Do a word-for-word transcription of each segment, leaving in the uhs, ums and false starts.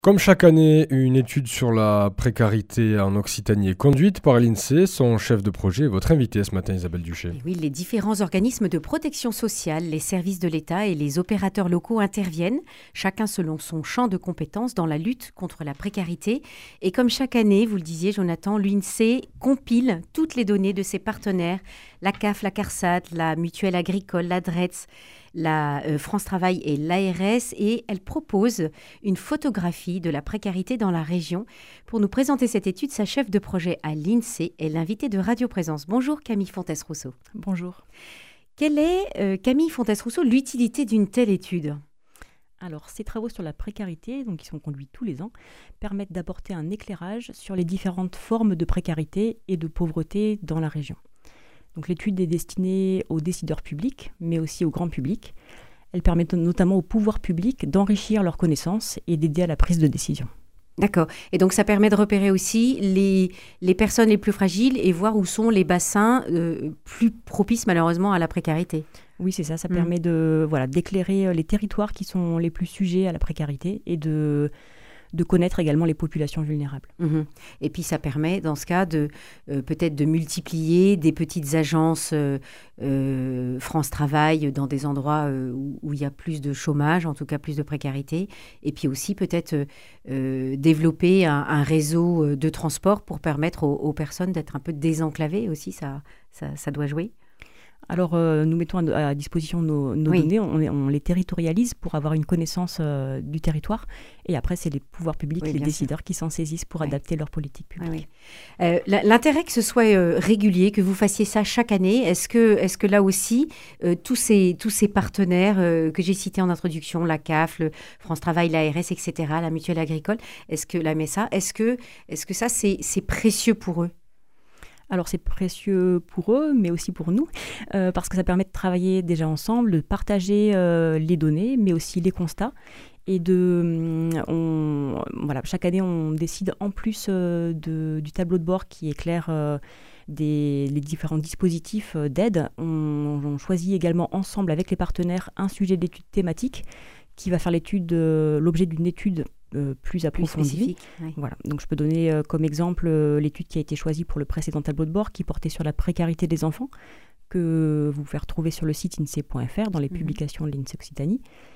Comme chaque année, une étude sur la précarité en Occitanie est conduite par l'INSEE. Son chef de projet est votre invité ce matin, Isabelle Duché. Et oui, les différents organismes de protection sociale, les services de l'État et les opérateurs locaux interviennent, chacun selon son champ de compétences, dans la lutte contre la précarité. Et comme chaque année, vous le disiez Jonathan, l'INSEE compile toutes les données de ses partenaires, la C A F, la CARSAT, la Mutuelle Agricole, la D R E T S, la euh, France Travail et l'A R S, et elle propose une photographie de la précarité dans la région. Pour nous présenter cette étude, sa chef de projet à l'INSEE est l'invitée de Radio Présence. Bonjour Camille Fontès-Rousseau. Bonjour. Quelle est, euh, Camille Fontès-Rousseau, l'utilité d'une telle étude ? Alors, ces travaux sur la précarité, donc qui sont conduits tous les ans, permettent d'apporter un éclairage sur les différentes formes de précarité et de pauvreté dans la région. Donc, l'étude est destinée aux décideurs publics, mais aussi au grand public. Elle permet notamment au pouvoir public d'enrichir leurs connaissances et d'aider à la prise de décision. D'accord. Et donc, ça permet de repérer aussi les, les personnes les plus fragiles et voir où sont les bassins euh, plus propices, malheureusement, à la précarité. Oui, c'est ça. Ça Mmh. permet de, voilà, d'éclairer les territoires qui sont les plus sujets à la précarité et de... de connaître également les populations vulnérables. Mmh. Et puis ça permet, dans ce cas, de euh, peut-être de multiplier des petites agences euh, euh, France Travail dans des endroits euh, où, où il y a plus de chômage, en tout cas plus de précarité, et puis aussi peut-être euh, euh, développer un, un réseau de transport pour permettre aux, aux personnes d'être un peu désenclavées aussi, ça, ça, ça doit jouer. Alors, euh, nous mettons à, à disposition nos, nos Oui. données, on, on les territorialise pour avoir une connaissance euh, du territoire. Et après, c'est les pouvoirs publics, Oui, les bien décideurs sûr. qui s'en saisissent pour Oui. adapter leur politique publique. Oui, oui. Euh, l'intérêt que ce soit euh, régulier, que vous fassiez ça chaque année, est-ce que, est-ce que là aussi, euh, tous, ces, tous ces partenaires euh, que j'ai cités en introduction, la C A F, le France Travail, l'A R S, et cetera, la Mutuelle Agricole, est-ce que la M S A, est-ce que, est-ce que ça, c'est, c'est précieux pour eux ? Alors, c'est précieux pour eux, mais aussi pour nous, euh, parce que ça permet de travailler déjà ensemble, de partager euh, les données, mais aussi les constats. Et de, on, voilà, chaque année, on décide en plus euh, de, du tableau de bord qui éclaire euh, des, les différents dispositifs d'aide. On, on choisit également ensemble avec les partenaires un sujet d'étude thématique qui va faire l'étude, euh, l'objet d'une étude Euh, plus approfondie. Oui. Voilà. Donc, je peux donner euh, comme exemple euh, l'étude qui a été choisie pour le précédent tableau de bord qui portait sur la précarité des enfants, que vous pouvez retrouver sur le site I N S E E point F R dans les mmh. publications de l'INSEE Occitanie.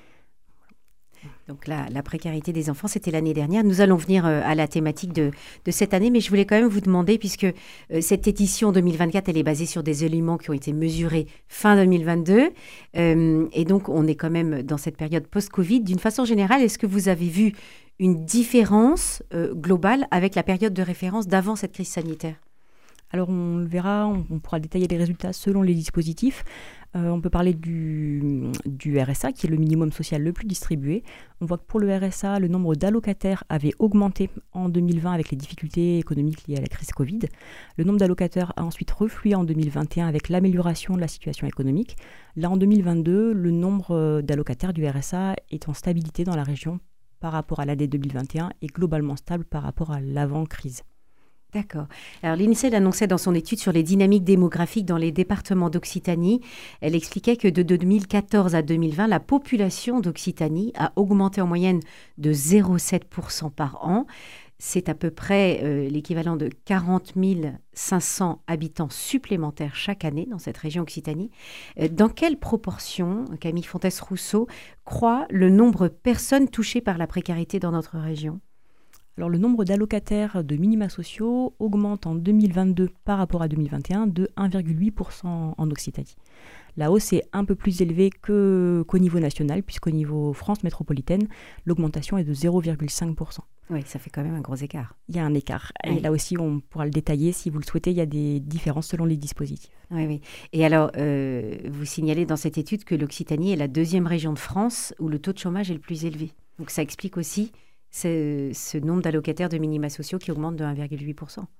Donc la, la précarité des enfants, c'était l'année dernière. Nous allons venir euh, à la thématique de, de cette année, mais je voulais quand même vous demander, puisque euh, cette édition deux mille vingt-quatre, elle est basée sur des éléments qui ont été mesurés fin deux mille vingt-deux, euh, et donc on est quand même dans cette période post-Covid. D'une façon générale, est-ce que vous avez vu une différence euh, globale avec la période de référence d'avant cette crise sanitaire ? Alors on le verra, on, on pourra détailler les résultats selon les dispositifs. Euh, on peut parler du, du R S A, qui est le minimum social le plus distribué. On voit que pour le R S A, le nombre d'allocataires avait augmenté en deux mille vingt avec les difficultés économiques liées à la crise Covid. Le nombre d'allocataires a ensuite reflué en deux mille vingt et un avec l'amélioration de la situation économique. Là, en deux mille vingt-deux, le nombre d'allocataires du R S A est en stabilité dans la région par rapport à l'année deux mille vingt et un et globalement stable par rapport à l'avant-crise. D'accord. Alors l'INSEE l'annonçait dans son étude sur les dynamiques démographiques dans les départements d'Occitanie. Elle expliquait que de deux mille quatorze à deux mille vingt, la population d'Occitanie a augmenté en moyenne de zéro virgule sept pour cent par an. C'est à peu près euh, l'équivalent de quarante mille cinq cents habitants supplémentaires chaque année dans cette région Occitanie. Euh, dans quelle proportion, Camille Fontès-Rousseau, croît le nombre de personnes touchées par la précarité dans notre région ? Alors, le nombre d'allocataires de minima sociaux augmente en deux mille vingt-deux par rapport à deux mille vingt et un de un virgule huit pour cent en Occitanie. La hausse est un peu plus élevée que, qu'au niveau national, puisqu'au niveau France métropolitaine, l'augmentation est de zéro virgule cinq pour cent. Oui, ça fait quand même un gros écart. Il y a un écart. Oui. Et là aussi, on pourra le détailler. Si vous le souhaitez, il y a des différences selon les dispositifs. Oui, oui. Et alors, euh, vous signalez dans cette étude que l'Occitanie est la deuxième région de France où le taux de chômage est le plus élevé. Donc, ça explique aussi ce, ce nombre d'allocataires de minima sociaux qui augmente de un virgule huit pour cent.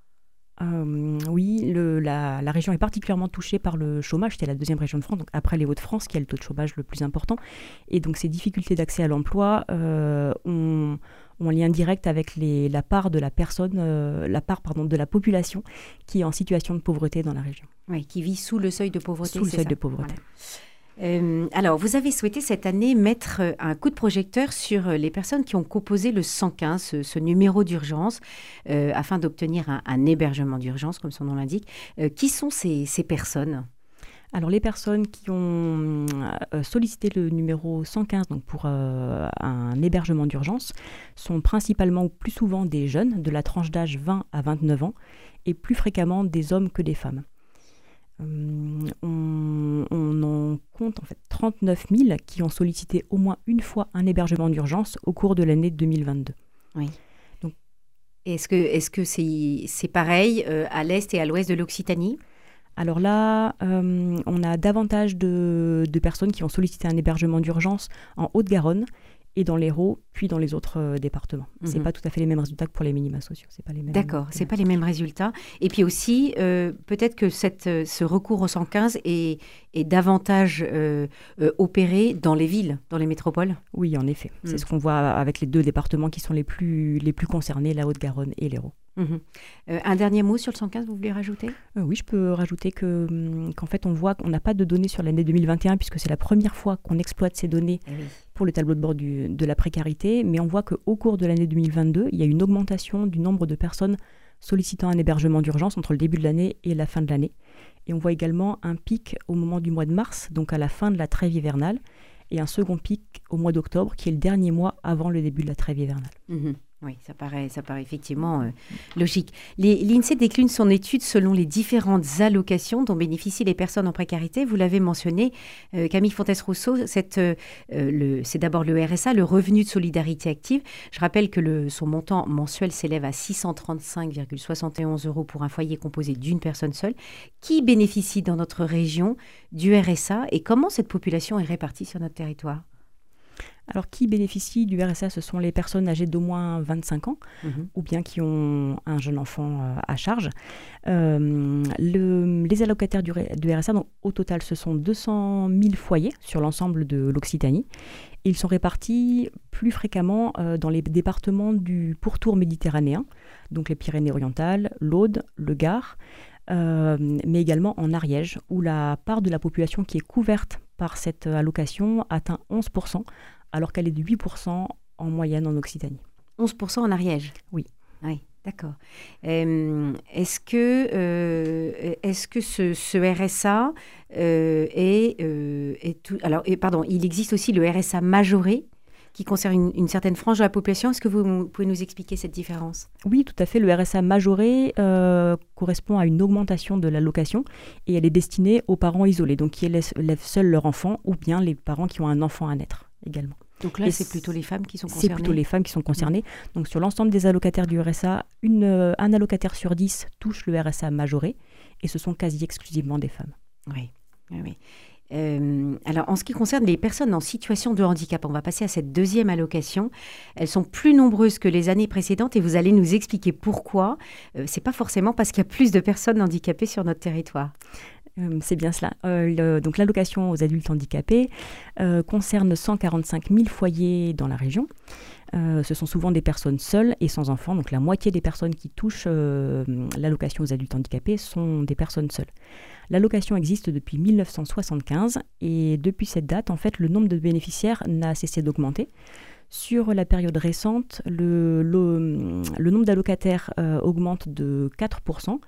Euh, oui, le, la, la région est particulièrement touchée par le chômage. C'était la deuxième région de France, donc après les Hauts-de-France, qui a le taux de chômage le plus important. Et donc, ces difficultés d'accès à l'emploi euh, ont, ont un lien direct avec les, la part de la personne, euh, la part pardon, de la population qui est en situation de pauvreté dans la région. Oui, qui vit sous le seuil de pauvreté. Sous le c'est seuil ça. de pauvreté. Voilà. Euh, alors, vous avez souhaité cette année mettre un coup de projecteur sur les personnes qui ont composé le cent quinze, ce, ce numéro d'urgence, euh, afin d'obtenir un, un hébergement d'urgence, comme son nom l'indique. Euh, qui sont ces, ces personnes ? Alors, les personnes qui ont euh, sollicité le numéro cent quinze donc pour euh, un hébergement d'urgence sont principalement ou plus souvent des jeunes de la tranche d'âge vingt à vingt-neuf ans et plus fréquemment des hommes que des femmes. Euh, on, on en compte en fait trente-neuf mille qui ont sollicité au moins une fois un hébergement d'urgence au cours de l'année deux mille vingt-deux. Oui. Donc, est-ce que, est-ce que c'est, c'est pareil euh, à l'est et à l'ouest de l'Occitanie ? Alors là, euh, on a davantage de, de personnes qui ont sollicité un hébergement d'urgence en Haute-Garonne et dans l'Hérault, puis dans les autres euh, départements. Mm-hmm. C'est pas tout à fait les mêmes résultats que pour les minima sociaux. C'est pas les mêmes. D'accord, c'est pas les mêmes résultats. Et puis aussi, euh, peut-être que cette, ce recours au cent quinze est, est davantage euh, euh, opéré dans les villes, dans les métropoles. Oui, en effet. Mm. C'est ce qu'on voit avec les deux départements qui sont les plus, les plus concernés, la Haute-Garonne et l'Hérault. Mmh. Euh, un dernier mot sur le cent quinze, vous voulez rajouter ? euh, Oui, je peux rajouter que, qu'en fait, on voit qu'on n'a pas de données sur l'année deux mille vingt et un puisque c'est la première fois qu'on exploite ces données oui. pour le tableau de bord du, de la précarité. Mais on voit qu'au cours de l'année deux mille vingt-deux, il y a une augmentation du nombre de personnes sollicitant un hébergement d'urgence entre le début de l'année et la fin de l'année. Et on voit également un pic au moment du mois de mars, donc à la fin de la trêve hivernale, et un second pic au mois d'octobre, qui est le dernier mois avant le début de la trêve hivernale. Mmh. Oui, ça paraît, ça paraît effectivement euh, logique. Les, L'INSEE décline son étude selon les différentes allocations dont bénéficient les personnes en précarité. Vous l'avez mentionné, euh, Camille Fontès-Rousseau, cette, euh, le, c'est d'abord le R S A, le revenu de solidarité active. Je rappelle que le, son montant mensuel s'élève à six cent trente-cinq virgule soixante et onze euros pour un foyer composé d'une personne seule. Qui bénéficie dans notre région du R S A et comment cette population est répartie sur notre territoire ? Alors, qui bénéficie du R S A, ce sont les personnes âgées d'au moins vingt-cinq ans, mmh. ou bien qui ont un jeune enfant euh, à charge. Euh, le, les allocataires du, du R S A, donc, au total, ce sont deux cent mille foyers sur l'ensemble de l'Occitanie. Ils sont répartis plus fréquemment euh, dans les départements du pourtour méditerranéen, donc les Pyrénées-Orientales, l'Aude, le Gard, euh, mais également en Ariège, où la part de la population qui est couverte par cette allocation atteint onze pour cent, alors qu'elle est de huit pour cent en moyenne en Occitanie. onze pour cent en Ariège ? Oui. Oui, d'accord. Euh, est-ce que, euh, est-ce que ce, ce R S A euh, est, euh, est tout... Alors, et, pardon, il existe aussi le R S A majoré qui concerne une, une certaine frange de la population. Est-ce que vous pouvez nous expliquer cette différence ? Oui, tout à fait. Le R S A majoré euh, correspond à une augmentation de l'allocation et elle est destinée aux parents isolés, donc qui élèvent seuls leur enfant ou bien les parents qui ont un enfant à naître également. Donc là, et c'est plutôt les femmes qui sont concernées ? C'est plutôt les femmes qui sont concernées. Mmh. Donc sur l'ensemble des allocataires du R S A, une, euh, un allocataire sur dix touche le R S A majoré et ce sont quasi exclusivement des femmes. Oui, oui, oui. Euh, alors, en ce qui concerne les personnes en situation de handicap, on va passer à cette deuxième allocation. Elles sont plus nombreuses que les années précédentes et vous allez nous expliquer pourquoi. Euh, c'est pas forcément parce qu'il y a plus de personnes handicapées sur notre territoire. Euh, c'est bien cela. Euh, le, donc l'allocation aux adultes handicapés euh, concerne cent quarante-cinq mille foyers dans la région. Euh, ce sont souvent des personnes seules et sans enfants. Donc la moitié des personnes qui touchent euh, l'allocation aux adultes handicapés sont des personnes seules. L'allocation existe depuis mille neuf cent soixante-quinze et depuis cette date, en fait, le nombre de bénéficiaires n'a cessé d'augmenter. Sur la période récente, le, le, le nombre d'allocataires euh, augmente de quatre pour cent.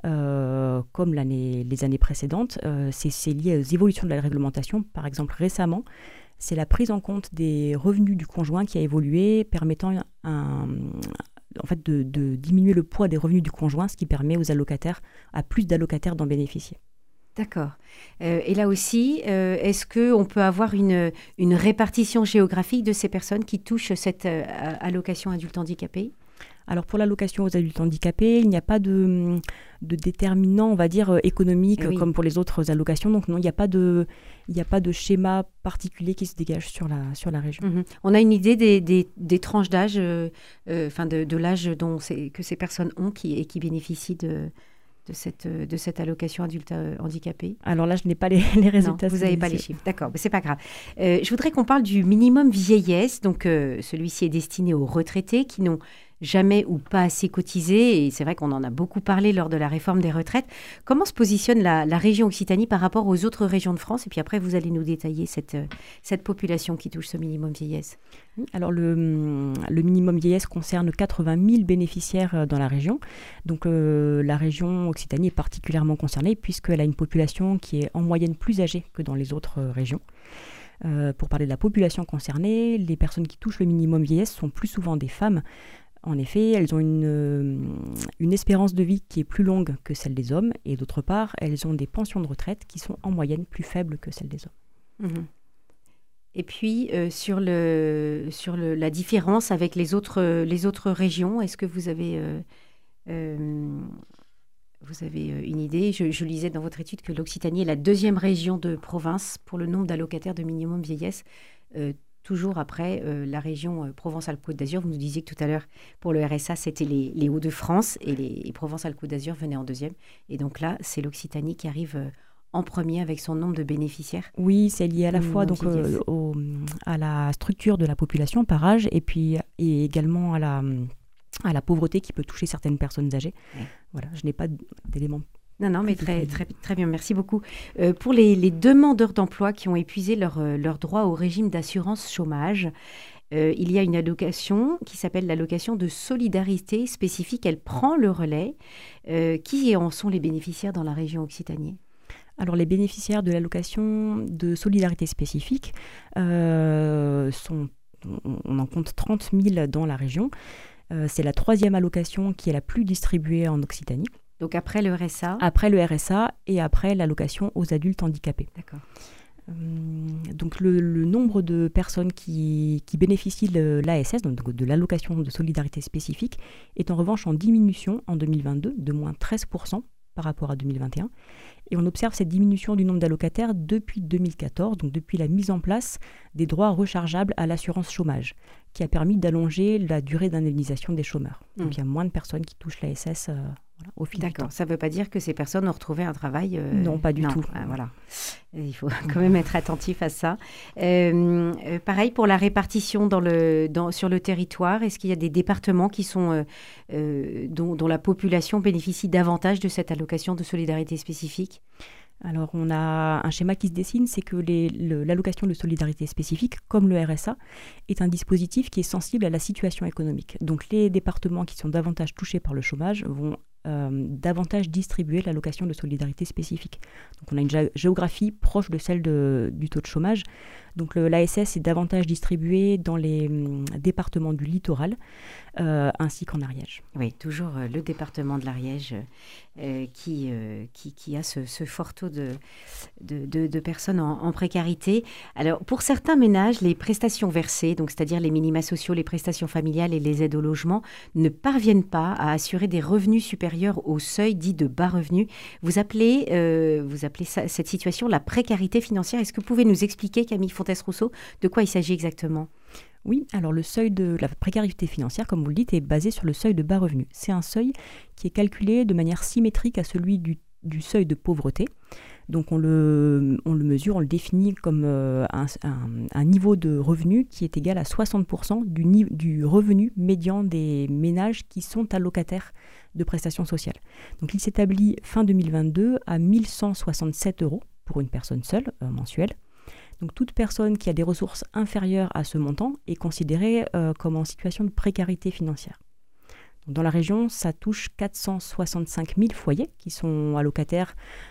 Euh, comme l'année, les années précédentes, euh, c'est, c'est lié aux évolutions de la réglementation. Par exemple, récemment, c'est la prise en compte des revenus du conjoint qui a évolué, permettant un, en fait, de, de diminuer le poids des revenus du conjoint, ce qui permet aux allocataires, à plus d'allocataires d'en bénéficier. D'accord. Euh, et là aussi, euh, est-ce qu'on peut avoir une, une répartition géographique de ces personnes qui touchent cette euh, allocation adulte handicapé ? Alors pour l'allocation aux adultes handicapés, il n'y a pas de, de déterminant, on va dire, économique oui. comme pour les autres allocations. Donc non, il n'y a pas de, il n'y a pas de schéma particulier qui se dégage sur la, sur la région. Mmh. On a une idée des, des, des tranches d'âge, euh, euh, enfin de, de l'âge dont c'est, que ces personnes ont qui, et qui bénéficient de... De cette, de cette allocation adulte handicapé ? Alors là, je n'ai pas les, les résultats. Non, vous n'avez pas les chiffres, d'accord, mais c'est pas grave. Euh, je voudrais qu'on parle du minimum vieillesse. Donc, euh, celui-ci est destiné aux retraités qui n'ont jamais ou pas assez cotisé. Et c'est vrai qu'on en a beaucoup parlé lors de la réforme des retraites. Comment se positionne la, la région Occitanie par rapport aux autres régions de France? Et puis après, vous allez nous détailler cette, cette population qui touche ce minimum vieillesse. Alors le, le minimum vieillesse concerne quatre-vingt mille bénéficiaires dans la région. Donc euh, la région Occitanie est particulièrement concernée puisqu'elle a une population qui est en moyenne plus âgée que dans les autres euh, régions. Euh, pour parler de la population concernée, les personnes qui touchent le minimum vieillesse sont plus souvent des femmes. En effet, elles ont une, euh, une espérance de vie qui est plus longue que celle des hommes et d'autre part, elles ont des pensions de retraite qui sont en moyenne plus faibles que celles des hommes. Mmh. Et puis, euh, sur, le, sur le, la différence avec les autres, les autres régions, est-ce que vous avez, euh, euh, vous avez une idée? je, je lisais dans votre étude que l'Occitanie est la deuxième région de province pour le nombre d'allocataires de minimum vieillesse, euh, toujours après euh, la région euh, Provence-Alpes-Côte d'Azur. Vous nous disiez que tout à l'heure, pour le R S A, c'était les, les Hauts-de-France et les et Provence-Alpes-Côte d'Azur venaient en deuxième. Et donc là, c'est l'Occitanie qui arrive... Euh, en premier avec son nombre de bénéficiaires? Oui, c'est lié à la fois donc, euh, au, à la structure de la population par âge et puis et également à la, à la pauvreté qui peut toucher certaines personnes âgées. Oui. Voilà, je n'ai pas d'éléments. Non, non, mais très, très, très bien, merci beaucoup. Euh, pour les, les demandeurs d'emploi qui ont épuisé leur, leur droit au régime d'assurance chômage, euh, il y a une allocation qui s'appelle l'allocation de solidarité spécifique. Elle prend le relais. Euh, qui en sont les bénéficiaires dans la région Occitanie? Alors, les bénéficiaires de l'allocation de solidarité spécifique euh, sont, on, on en compte trente mille dans la région. Euh, c'est la troisième allocation qui est la plus distribuée en Occitanie. Donc après le R S A? Après le R S A et après l'allocation aux adultes handicapés. D'accord. Euh, donc le, le nombre de personnes qui, qui bénéficient de l'A S S, donc de l'allocation de solidarité spécifique, est en revanche en diminution en deux mille vingt-deux, de moins treize pour cent par rapport à deux mille vingt et un. Et on observe cette diminution du nombre d'allocataires depuis deux mille quatorze, donc depuis la mise en place des droits rechargeables à l'assurance chômage, qui a permis d'allonger la durée d'indemnisation des chômeurs. Mmh. Donc il y a moins de personnes qui touchent l'A S S euh, voilà, au fil du temps. D'accord, ça ne veut pas dire que ces personnes ont retrouvé un travail euh... Non, pas du non. tout. Ah, voilà. Il faut quand même être attentif à ça. Euh, euh, pareil pour la répartition dans le, dans, sur le territoire. Est-ce qu'il y a des départements qui sont, euh, euh, dont, dont la population bénéficie davantage de cette allocation de solidarité spécifique? Alors, on a un schéma qui se dessine, c'est que les, le, l'allocation de solidarité spécifique, comme le R S A, est un dispositif qui est sensible à la situation économique. Donc, les départements qui sont davantage touchés par le chômage vont euh, davantage distribuer l'allocation de solidarité spécifique. Donc, on a une gé- géographie proche de celle de, du taux de chômage. Donc, le, l'A S S est davantage distribué dans les hum, départements du littoral, euh, ainsi qu'en Ariège. Oui, toujours euh, le département de l'Ariège euh, qui, euh, qui, qui a ce, ce fort taux de, de, de, de personnes en, en précarité. Alors, pour certains ménages, les prestations versées, donc c'est-à-dire les minima sociaux, les prestations familiales et les aides au logement, ne parviennent pas à assurer des revenus supérieurs au seuil dit de bas revenus. Vous appelez, euh, vous appelez ça, cette situation la précarité financière. Est-ce que vous pouvez nous expliquer, Camille Fontes-Rousseau, de quoi il s'agit exactement ? Oui, alors le seuil de la précarité financière, comme vous le dites, est basé sur le seuil de bas revenu. C'est un seuil qui est calculé de manière symétrique à celui du, du seuil de pauvreté. Donc on le, on le mesure, on le définit comme euh, un, un, un niveau de revenu qui est égal à soixante pour cent du, du revenu médian des ménages qui sont allocataires de prestations sociales. Donc il s'établit fin deux mille vingt-deux à mille cent soixante-sept euros pour une personne seule, euh, mensuelle. Donc toute personne qui a des ressources inférieures à ce montant est considérée euh, comme en situation de précarité financière. Donc dans la région, ça touche quatre cent soixante-cinq mille foyers qui sont allocataires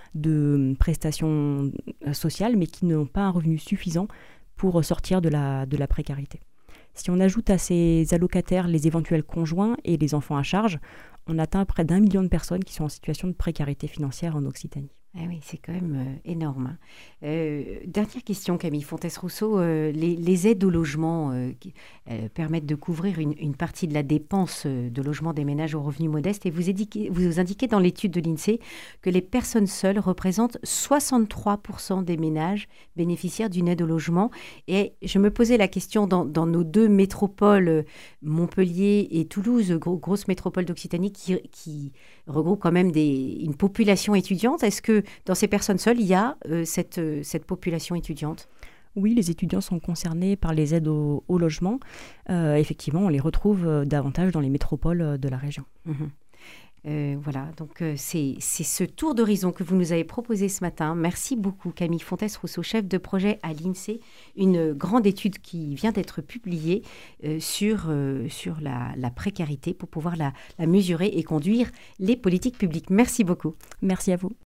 de prestations sociales, mais qui n'ont pas un revenu suffisant pour sortir de la, de la précarité. Si on ajoute à ces allocataires les éventuels conjoints et les enfants à charge, on atteint près d'un million de personnes qui sont en situation de précarité financière en Occitanie. Ah oui, c'est quand même euh, énorme. Euh, dernière question, Camille Fontes-Rousseau. Euh, les, les aides au logement euh, qui, euh, permettent de couvrir une, une partie de la dépense euh, de logement des ménages aux revenus modestes. Et vous indiquez, vous indiquez dans l'étude de l'INSEE que les personnes seules représentent soixante-trois pour cent des ménages bénéficiaires d'une aide au logement. Et je me posais la question dans, dans nos deux métropoles, Montpellier et Toulouse, gros, grosses métropoles d'Occitanie qui, qui regroupent quand même des, une population étudiante. Est-ce que dans ces personnes seules, il y a euh, cette, euh, cette population étudiante ? Oui, les étudiants sont concernés par les aides au, au logement. Euh, effectivement, on les retrouve euh, davantage dans les métropoles euh, de la région. Mmh. Euh, voilà, donc euh, c'est, c'est ce tour d'horizon que vous nous avez proposé ce matin. Merci beaucoup Camille Fontès-Rousseau, chef de projet à l'INSEE, une grande étude qui vient d'être publiée euh, sur, euh, sur la, la précarité pour pouvoir la, la mesurer et conduire les politiques publiques. Merci beaucoup. Merci à vous.